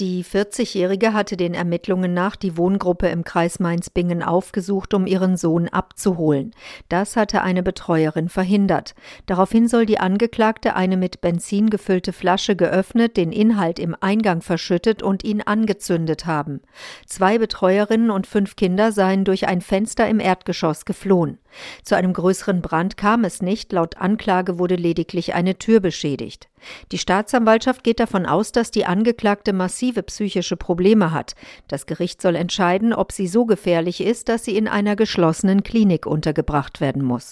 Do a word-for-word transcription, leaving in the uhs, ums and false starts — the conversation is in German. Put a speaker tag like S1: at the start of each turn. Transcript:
S1: Die vierzigjährige hatte den Ermittlungen nach die Wohngruppe im Kreis Mainz-Bingen aufgesucht, um ihren Sohn abzuholen. Das hatte eine Betreuerin verhindert. Daraufhin soll die Angeklagte eine mit Benzin gefüllte Flasche geöffnet, den Inhalt im Eingang verschüttet und ihn angezündet haben. Zwei Betreuerinnen und fünf Kinder seien durch ein Fenster im Erdgeschoss geflohen. Zu einem größeren Brand kam es nicht. Laut Anklage wurde lediglich eine Tür beschädigt. Die Staatsanwaltschaft geht davon aus, dass die Angeklagte massive psychische Probleme hat. Das Gericht soll entscheiden, ob sie so gefährlich ist, dass sie in einer geschlossenen Klinik untergebracht werden muss.